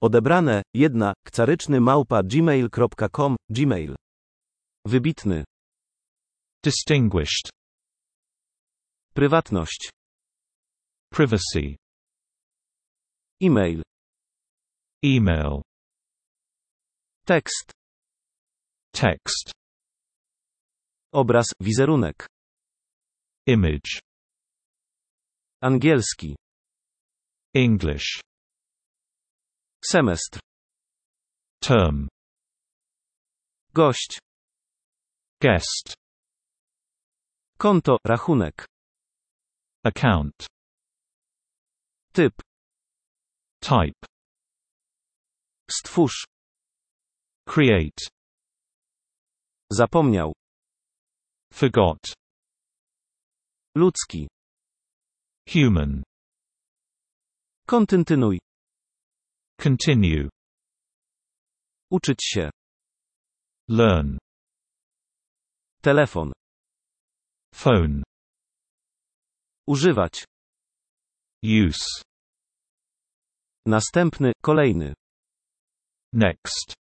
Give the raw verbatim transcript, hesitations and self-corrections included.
Odebrane, jedna, kcaryczny małpa gmail kropka com, Gmail. Wybitny. Distinguished. Prywatność. Privacy. E-mail. Email. Tekst. Text. Obraz, wizerunek. Image. Angielski. English. Semestr. Term. Gość. Guest. Konto, rachunek. Account. Typ. Type. Stwórz. Create. Zapomniał. Forgot. Ludzki. Human. Kontynuuj. Continue. Uczyć się. Learn. Telefon. Phone. Używać. Use. Następny, kolejny. Next.